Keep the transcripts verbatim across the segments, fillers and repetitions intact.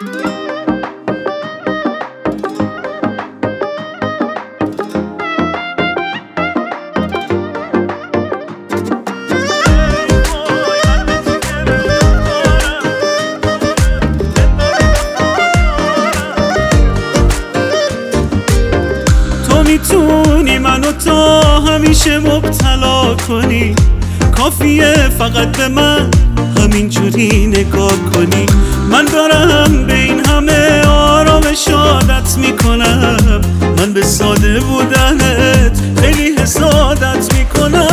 میتونی منو تا همیشه مبتلا کنی، کافیه فقط به من همینجوری نگاه کنی. من دارم به این همه آرامش عادت میکنم، من به ساده بودنت خیلی حسادت میکنم.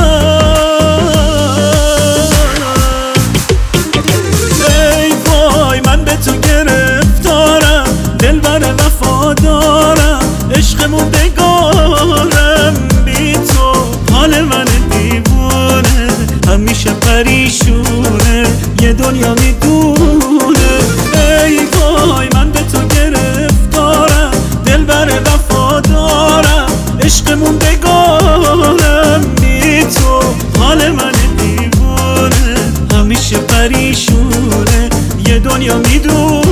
ای وای من به تو گرفتارم، دلبر وفادارم، عشق موندگارم بی تو. حال من دیوونه همیشه پریشونه، یه دنیا میدونه. ای وای من به تو گرفتارم، دلبر وفادارم، عشق موندگارم بی تو. حال من دیوونه همیشه پریشونه، یه دنیا میدونه.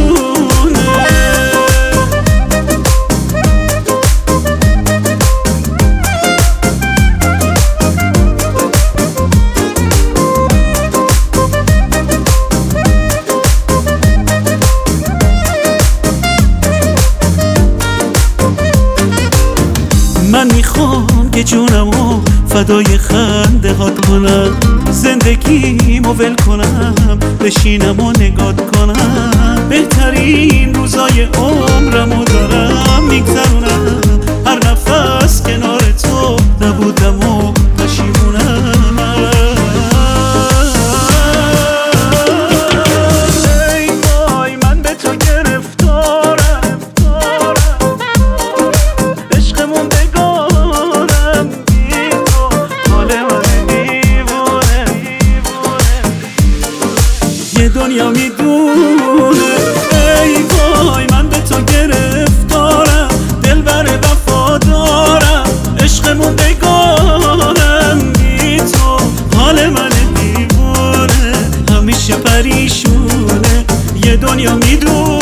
من میخوام که جونمو فدای خنده هات کنم، زندگیمو ول کنم، بشینم و نگات کنم. بهترین روزای عمرمو دارم میگذرونم، هر نفس کنار تو نبودم و پشیمونم. ای وای من به تو گرفتارم، عشق موندگارم بی تو. حال من دیوونه یه دنیا میدونه. ای وای من به تو گرفتارم، دلبر وفادارم، عشق موندگارم بی تو. حال من دیوونه همیشه پریشونه، یه دنیا میدونه.